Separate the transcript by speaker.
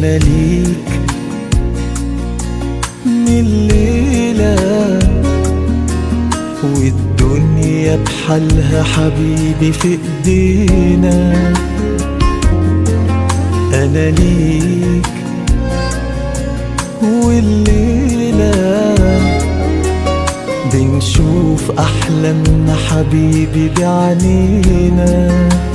Speaker 1: أنا ليك من الليلة، والدنيا بحالها حبيبي في ايدينا. أنا ليك والليلة بنشوف أحلامنا حبيبي بعينينا.